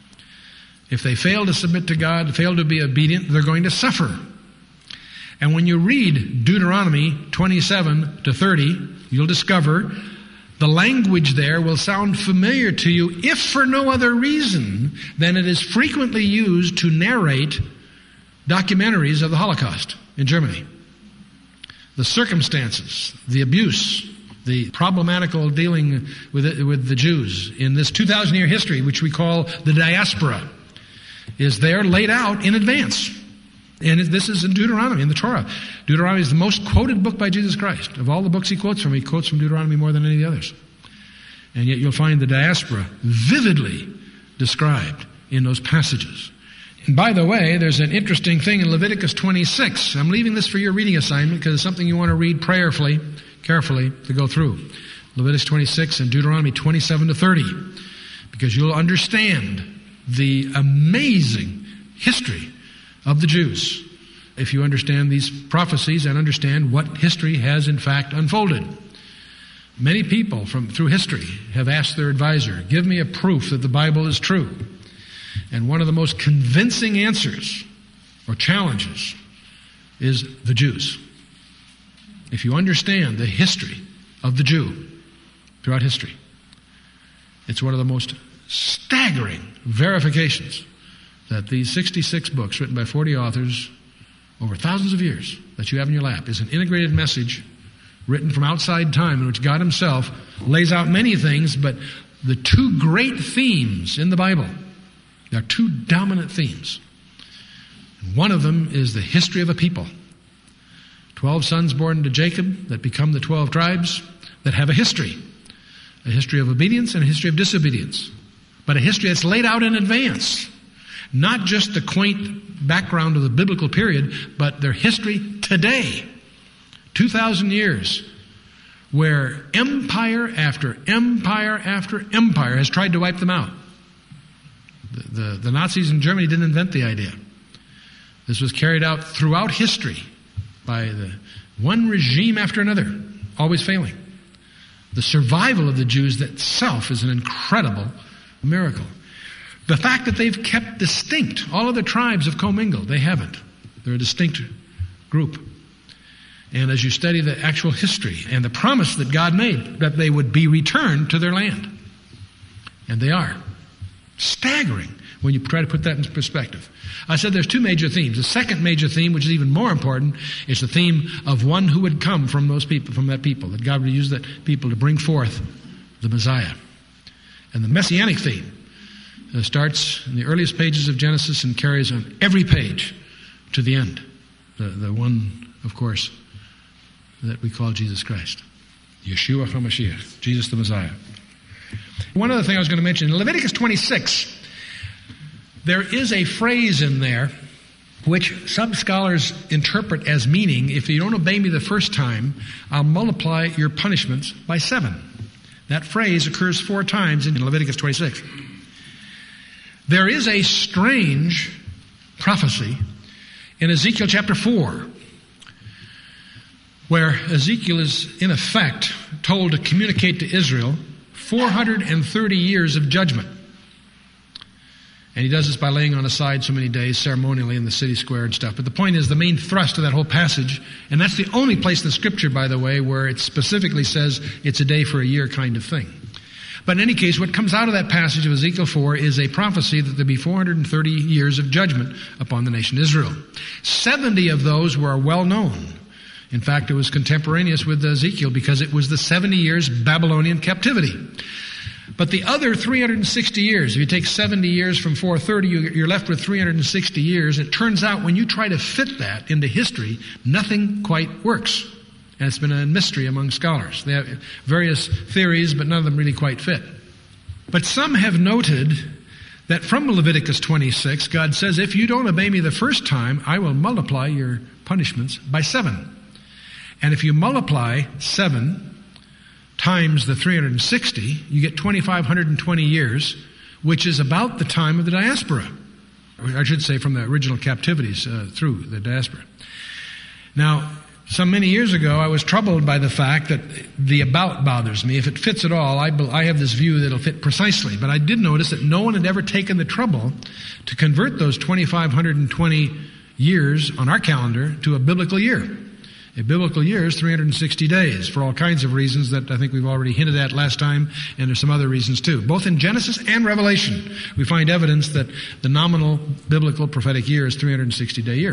If they fail to submit to God, fail to be obedient, they're going to suffer. And when you read Deuteronomy 27 to 30, you'll discover the language there will sound familiar to you, if for no other reason than it is frequently used to narrate documentaries of the Holocaust in Germany. The circumstances, the abuse, the problematical dealing with the Jews in this 2,000-year history, which we call the diaspora, is there laid out in advance. And this is in Deuteronomy, in the Torah. Deuteronomy is the most quoted book by Jesus Christ. Of all the books he quotes from Deuteronomy more than any of the others. And yet you'll find the diaspora vividly described in those passages. And by the way, there's an interesting thing in Leviticus 26. I'm leaving this for your reading assignment because it's something you want to read prayerfully, carefully to go through. Leviticus 26 and Deuteronomy 27 to 30. Because you'll understand the amazing history of the Jews if you understand these prophecies and understand what history has in fact unfolded. Many people through history have asked their advisor, give me a proof that the Bible is true. And one of the most convincing answers or challenges is the Jews. If you understand the history of the Jew throughout history, it's one of the most staggering verifications that these 66 books written by 40 authors over thousands of years that you have in your lap is an integrated message written from outside time in which God himself lays out many things, but the 2 great themes in the Bible, there are 2 dominant themes. And one of them is the history of a people. 12 sons born to Jacob that become the 12 tribes that have a history of obedience and a history of disobedience, but a history that's laid out in advance. Not just the quaint background of the biblical period, but their history today. 2,000 years where empire after empire after empire has tried to wipe them out. The Nazis in Germany didn't invent the idea. This was carried out throughout history by the one regime after another, always failing. The survival of the Jews itself is an incredible miracle. The fact that they've kept distinct, all other tribes have commingled. They haven't. They're a distinct group. And as you study the actual history and the promise that God made, that they would be returned to their land. And they are. Staggering when you try to put that in perspective. I said there's 2 major themes. The second major theme, which is even more important, is the theme of one who would come from those people, from that people, that God would use that people to bring forth the Messiah. And the Messianic theme starts in the earliest pages of Genesis and carries on every page to the end. The one, of course, that we call Jesus Christ. Yeshua HaMashiach, Jesus the Messiah. One other thing I was going to mention, in Leviticus 26, there is a phrase in there which some scholars interpret as meaning, if you don't obey me the first time, I'll multiply your punishments by 7. That phrase occurs 4 times in Leviticus 26. There is a strange prophecy in Ezekiel chapter 4, where Ezekiel is in effect told to communicate to Israel 430 years of judgment. And he does this by laying on aside so many days ceremonially in the city square and stuff. But the point is, the main thrust of that whole passage, and that's the only place in the Scripture, by the way, where it specifically says it's a day for a year kind of thing. But in any case, what comes out of that passage of Ezekiel 4 is a prophecy that there'll be 430 years of judgment upon the nation Israel. 70 of those were well known. In fact, it was contemporaneous with Ezekiel because it was the 70 years Babylonian captivity. But the other 360 years, if you take 70 years from 430, you're left with 360 years. It turns out when you try to fit that into history, nothing quite works. And it's been a mystery among scholars. They have various theories, but none of them really quite fit. But some have noted that from Leviticus 26, God says, if you don't obey me the first time, I will multiply your punishments by 7. And if you multiply 7 times the 360, you get 2,520 years, which is about the time of the diaspora. Or I should say from the original captivities through the diaspora. Now, some many years ago, I was troubled by the fact that the about bothers me. If it fits at all, I have this view that it'll fit precisely. But I did notice that no one had ever taken the trouble to convert those 2,520 years on our calendar to a biblical year. A biblical year is 360 days for all kinds of reasons that I think we've already hinted at last time, and there's some other reasons too. Both in Genesis and Revelation, we find evidence that the nominal biblical prophetic year is 360-day year.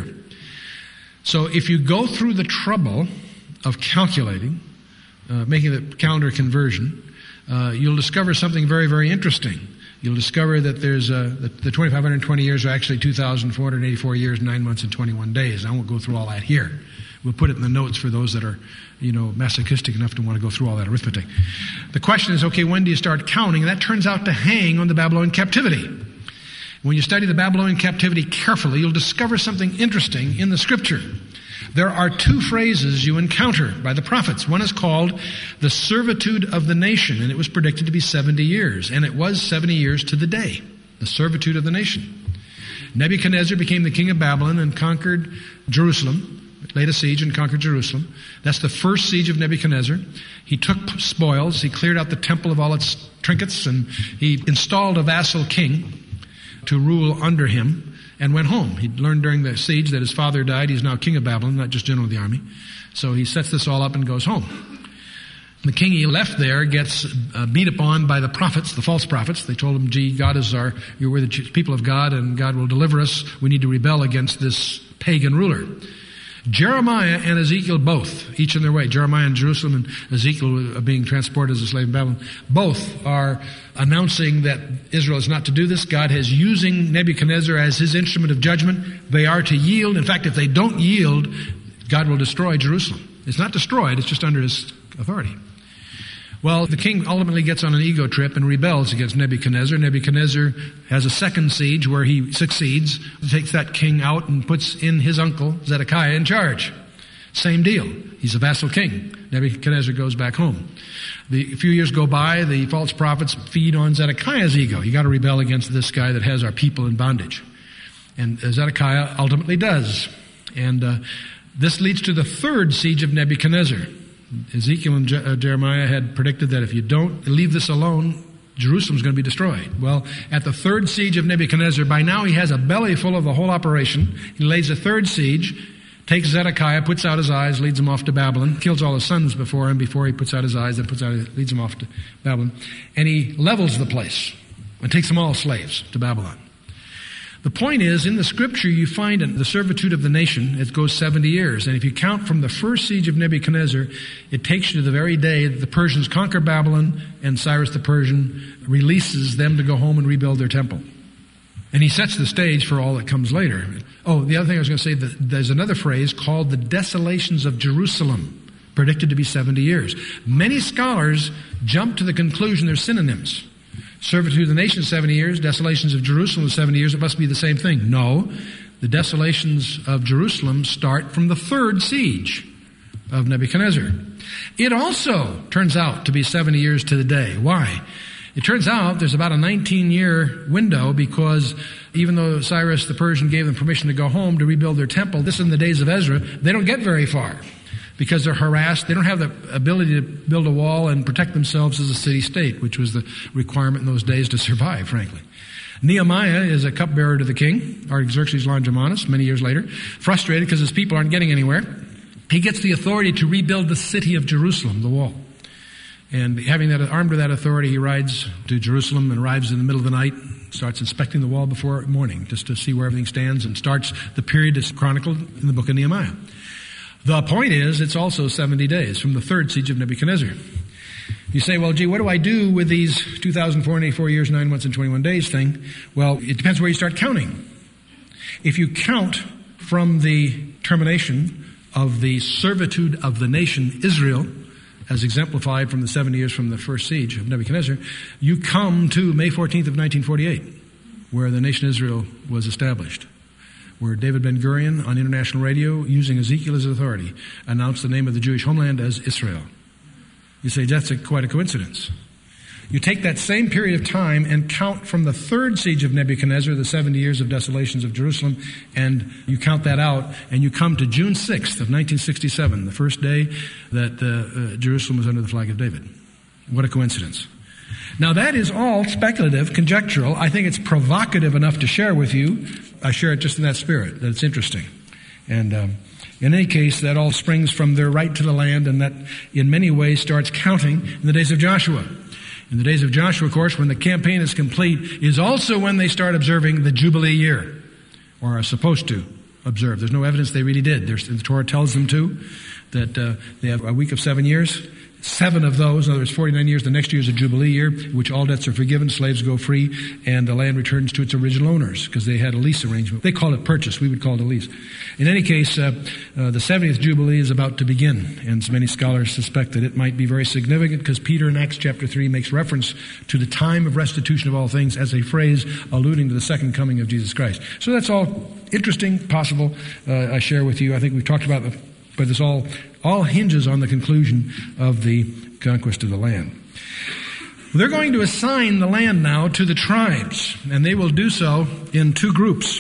So if you go through the trouble of calculating, making the calendar conversion, you'll discover something very, very interesting. You'll discover that there's the 2,520 years are actually 2,484 years, 9 months, and 21 days. I won't go through all that here. We'll put it in the notes for those that are, masochistic enough to want to go through all that arithmetic. The question is, okay, when do you start counting? That turns out to hang on the Babylonian captivity. When you study the Babylonian captivity carefully, you'll discover something interesting in the Scripture. There are 2 phrases you encounter by the prophets. One is called the servitude of the nation, and it was predicted to be 70 years. And it was 70 years to the day, the servitude of the nation. Nebuchadnezzar became the king of Babylon and conquered Jerusalem, laid a siege and conquered Jerusalem. That's the first siege of Nebuchadnezzar. He took spoils, he cleared out the temple of all its trinkets, and he installed a vassal king to rule under him, and went home. He learned during the siege that his father died. He's now king of Babylon, not just general of the army. So he sets this all up and goes home. The king he left there gets beat upon by the prophets, the false prophets. They told him, gee, we're the people of God, and God will deliver us. We need to rebel against this pagan ruler. Jeremiah and Ezekiel both, each in their way, Jeremiah in Jerusalem and Ezekiel being transported as a slave in Babylon, both are announcing that Israel is not to do this. God is using Nebuchadnezzar as his instrument of judgment. They are to yield. In fact, if they don't yield, God will destroy Jerusalem. It's not destroyed, it's just under his authority. Well, the king ultimately gets on an ego trip and rebels against Nebuchadnezzar. Nebuchadnezzar has a second siege where he succeeds, takes that king out and puts in his uncle Zedekiah in charge. Same deal. He's a vassal king. Nebuchadnezzar goes back home. A few years go by, the false prophets feed on Zedekiah's ego. You got to rebel against this guy that has our people in bondage. And Zedekiah ultimately does. And this leads to the third siege of Nebuchadnezzar. Ezekiel and Jeremiah had predicted that if you don't leave this alone, Jerusalem's going to be destroyed. Well, at the third siege of Nebuchadnezzar, by now he has a belly full of the whole operation. He lays a third siege, takes Zedekiah, puts out his eyes, leads him off to Babylon, kills all his sons before he puts out his eyes, leads him off to Babylon. And he levels the place and takes them all slaves to Babylon. The point is, in the Scripture, you find the servitude of the nation. It goes 70 years. And if you count from the first siege of Nebuchadnezzar, it takes you to the very day that the Persians conquer Babylon and Cyrus the Persian releases them to go home and rebuild their temple. And he sets the stage for all that comes later. Oh, the other thing I was going to say, that there's another phrase called the desolations of Jerusalem, predicted to be 70 years. Many scholars jump to the conclusion they're synonyms. Servitude of the nation, 70 years. Desolations of Jerusalem, 70 years. It must be the same thing. No. the desolations of Jerusalem start from the third siege of Nebuchadnezzar. It also turns out to be 70 years to the day. Why? It turns out there's about a 19-year window, because even though Cyrus the Persian gave them permission to go home to rebuild their temple, this is in the days of Ezra, they don't get very far because they're harassed. They don't have the ability to build a wall and protect themselves as a city-state, which was the requirement in those days to survive, frankly. Nehemiah is a cupbearer to the king, Artaxerxes Longimanus, many years later, frustrated because his people aren't getting anywhere. He gets the authority to rebuild the city of Jerusalem, the wall. And having that, armed with that authority, he rides to Jerusalem and arrives in the middle of the night, starts inspecting the wall before morning, just to see where everything stands, and starts the period that's chronicled in the book of Nehemiah. The point is, it's also 70 days from the third siege of Nebuchadnezzar. You say, well, gee, what do I do with these 2,484 years, 9 months, and 21 days thing? Well, it depends where you start counting. If you count from the termination of the servitude of the nation Israel, as exemplified from the 70 years from the first siege of Nebuchadnezzar, you come to May 14th of 1948, where the nation Israel was established, where David Ben-Gurion on international radio, using Ezekiel as authority, announced the name of the Jewish homeland as Israel. You say, that's quite a coincidence. You take that same period of time and count from the third siege of Nebuchadnezzar, the 70 years of desolations of Jerusalem, and you count that out, and you come to June 6th of 1967, the first day that Jerusalem was under the flag of David. What a coincidence. Now that is all speculative, conjectural. I think it's provocative enough to share with you. I share it just in that spirit, that it's interesting. And in any case, that all springs from their right to the land, and that in many ways starts counting in the days of Joshua. In the days of Joshua, of course, when the campaign is complete, is also when they start observing the Jubilee year, or are supposed to observe. There's no evidence they really did. The Torah tells them to, that they have a week of 7 years. 7 of those, in other words, 49 years, the next year is a Jubilee year, which all debts are forgiven, slaves go free, and the land returns to its original owners, because they had a lease arrangement. They call it purchase, we would call it a lease. In any case, the 70th Jubilee is about to begin, and many scholars suspect that it might be very significant, because Peter in Acts chapter 3 makes reference to the time of restitution of all things as a phrase alluding to the second coming of Jesus Christ. So that's all interesting, possible, I share with you. I think we've talked about it, but this all hinges on the conclusion of the conquest of the land. They're going to assign the land now to the tribes, and they will do so in 2 groups.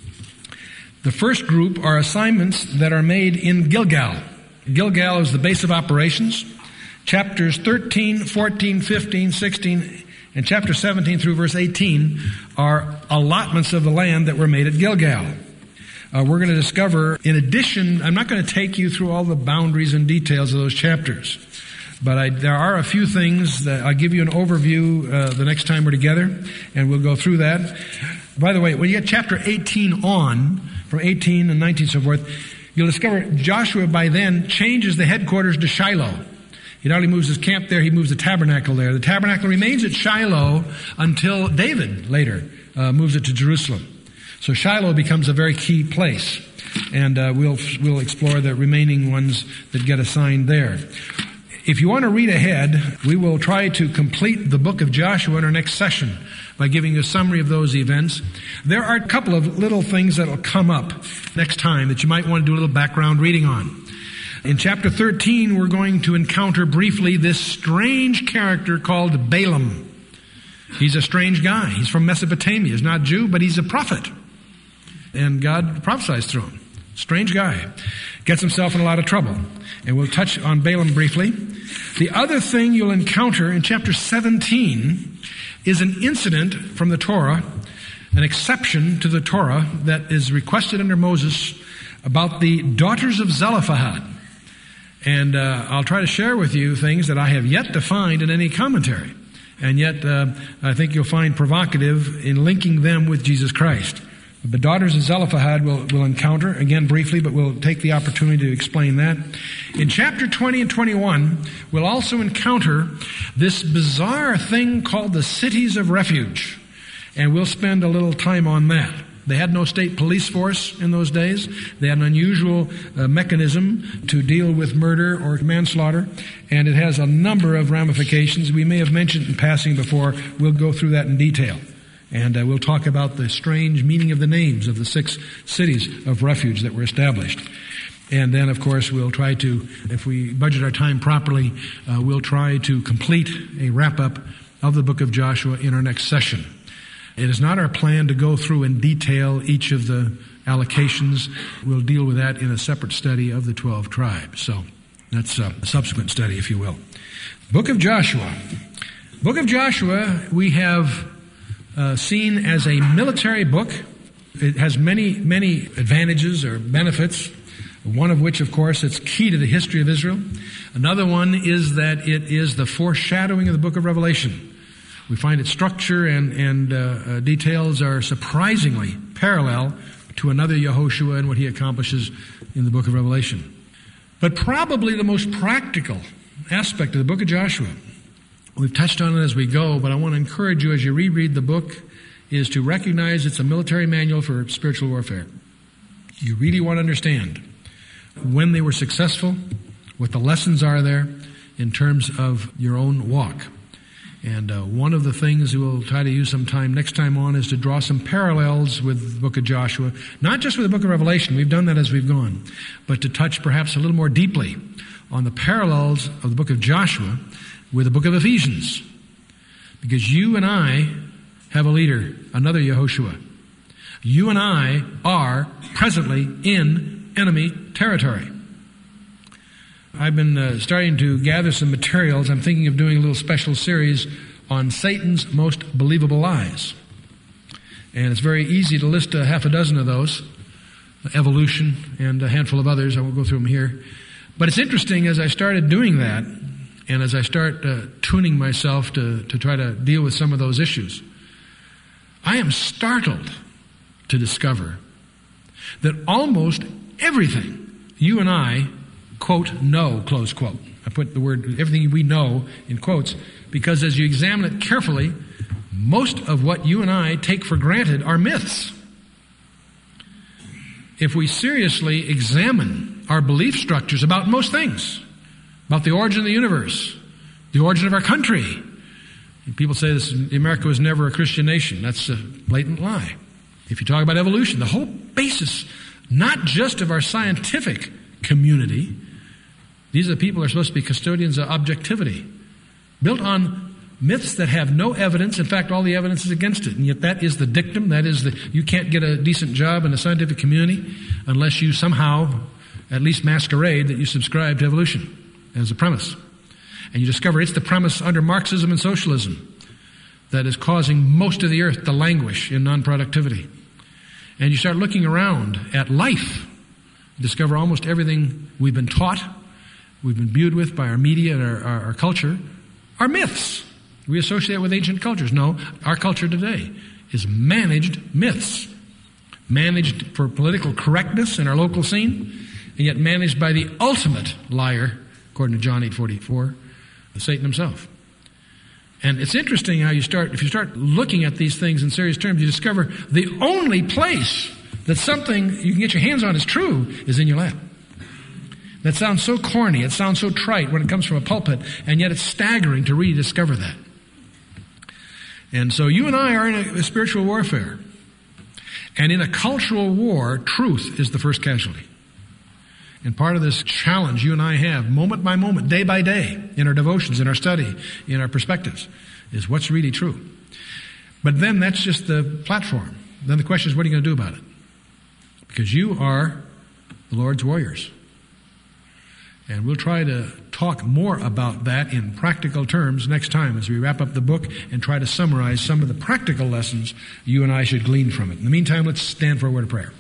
The first group are assignments that are made in Gilgal. Gilgal is the base of operations. Chapters 13, 14, 15, 16, and chapter 17 through verse 18 are allotments of the land that were made at Gilgal. We're going to discover, in addition, I'm not going to take you through all the boundaries and details of those chapters, but there are a few things that I'll give you an overview the next time we're together, and we'll go through that. By the way, when you get chapter 18 on, from 18 and 19 and so forth, you'll discover Joshua by then changes the headquarters to Shiloh. He not only moves his camp there, he moves the tabernacle there. The tabernacle remains at Shiloh until David later moves it to Jerusalem. So Shiloh becomes a very key place, and we'll explore the remaining ones that get assigned there. If you want to read ahead, we will try to complete the book of Joshua in our next session by giving you a summary of those events. There are a couple of little things that will come up next time that you might want to do a little background reading on. In chapter 13, we're going to encounter briefly this strange character called Balaam. He's a strange guy. He's from Mesopotamia. He's not Jew, but he's a prophet. And God prophesies through him. Strange guy. Gets himself in a lot of trouble. And we'll touch on Balaam briefly. The other thing you'll encounter in chapter 17 is an incident from the Torah, an exception to the Torah that is requested under Moses about the daughters of Zelophehad. And I'll try to share with you things that I have yet to find in any commentary. And yet I think you'll find provocative in linking them with Jesus Christ. The daughters of Zelophehad we'll encounter, again briefly, but we'll take the opportunity to explain that. In chapter 20 and 21, we'll also encounter this bizarre thing called the cities of refuge. And we'll spend a little time on that. They had no state police force in those days. They had an unusual mechanism to deal with murder or manslaughter, and it has a number of ramifications. We may have mentioned in passing before. We'll go through that in detail. And we'll talk about the strange meaning of the names of the 6 cities of refuge that were established. And then, of course, we'll try to, if we budget our time properly, we'll try to complete a wrap-up of the book of Joshua in our next session. It is not our plan to go through in detail each of the allocations. We'll deal with that in a separate study of the 12 tribes. So that's a subsequent study, if you will. Book of Joshua. Book of Joshua we have seen as a military book. It has many, many advantages or benefits. One of which, of course, it's key to the history of Israel. Another one is that it is the foreshadowing of the book of Revelation. We find its structure and details are surprisingly parallel to another Yehoshua and what he accomplishes in the book of Revelation. But probably the most practical aspect of the book of Joshua, we've touched on it as we go, but I want to encourage you as you reread the book, is to recognize it's a military manual for spiritual warfare. You really want to understand when they were successful, what the lessons are there in terms of your own walk. And one of the things we'll try to use some time next time on is to draw some parallels with the book of Joshua, not just with the book of Revelation, we've done that as we've gone, but to touch perhaps a little more deeply on the parallels of the book of Joshua with the book of Ephesians. Because you and I have a leader, another Yehoshua. You and I are presently in enemy territory. I've been starting to gather some materials. I'm thinking of doing a little special series on Satan's most believable lies. And it's very easy to list a half a dozen of those. Evolution and a handful of others. I won't go through them here. But it's interesting as I started doing that, and as I start tuning myself to try to deal with some of those issues, I am startled to discover that almost everything you and I, quote, know, close quote. I put the word, everything we know in quotes, because as you examine it carefully, most of what you and I take for granted are myths. If we seriously examine our belief structures about most things, about the origin of the universe, the origin of our country, people say this, America was never a Christian nation. That's a blatant lie. If you talk about evolution, the whole basis, not just of our scientific community, these are the people who are supposed to be custodians of objectivity, built on myths that have no evidence. In fact, all the evidence is against it. And yet that is the dictum. That is you can't get a decent job in the scientific community unless you somehow at least masquerade that you subscribe to evolution as a premise. And you discover it's the premise under Marxism and socialism that is causing most of the earth to languish in non-productivity. And you start looking around at life, you discover almost everything we've been taught, we've been imbued with by our media and our culture, are myths. We associate with ancient cultures. No, our culture today is managed myths. Managed for political correctness in our local scene, and yet managed by the ultimate liar, according to John 8:44, Satan himself. And it's interesting how if you start looking at these things in serious terms, you discover the only place that something you can get your hands on is true is in your lap. That sounds so corny, it sounds so trite when it comes from a pulpit, and yet it's staggering to really discover that. And so you and I are in a spiritual warfare. And in a cultural war, truth is the first casualty. And part of this challenge you and I have, moment by moment, day by day, in our devotions, in our study, in our perspectives, is what's really true. But then that's just the platform. Then the question is, what are you going to do about it? Because you are the Lord's warriors. And we'll try to talk more about that in practical terms next time as we wrap up the book and try to summarize some of the practical lessons you and I should glean from it. In the meantime, let's stand for a word of prayer.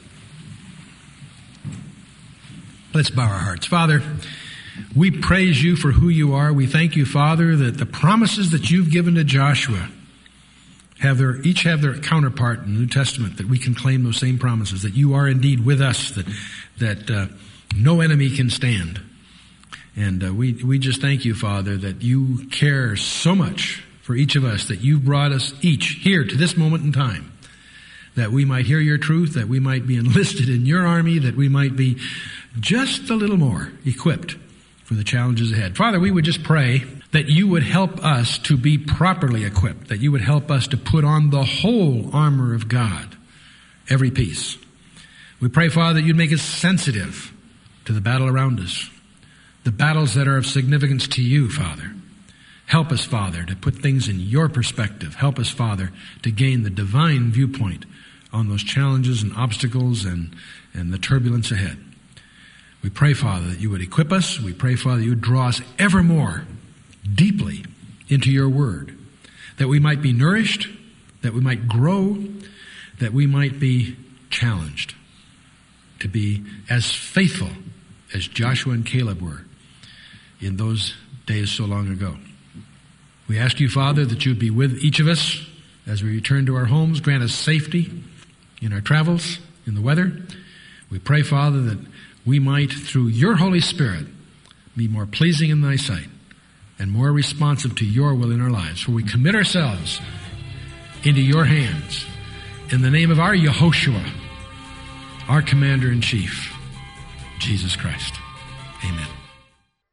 Let's bow our hearts. Father, we praise you for who you are. We thank you, Father, that the promises that you've given to Joshua each have their counterpart in the New Testament, that we can claim those same promises, that you are indeed with us, that no enemy can stand. And we just thank you, Father, that you care so much for each of us, that you've brought us each here to this moment in time, that we might hear your truth, that we might be enlisted in your army, that we might be just a little more equipped for the challenges ahead. Father, we would just pray that you would help us to be properly equipped, that you would help us to put on the whole armor of God, every piece. We pray, Father, that you'd make us sensitive to the battle around us, the battles that are of significance to you, Father. Help us, Father, to put things in your perspective. Help us, Father, to gain the divine viewpoint on those challenges and obstacles and the turbulence ahead. We pray, Father, that you would equip us. We pray, Father, you would draw us ever more deeply into your word, that we might be nourished, that we might grow, that we might be challenged to be as faithful as Joshua and Caleb were in those days so long ago. We ask you, Father, that you would be with each of us as we return to our homes. Grant us safety in our travels, in the weather. We pray, Father, that we might, through your Holy Spirit, be more pleasing in thy sight and more responsive to your will in our lives. For we commit ourselves into your hands in the name of our Yehoshua, our Commander-in-Chief, Jesus Christ. Amen.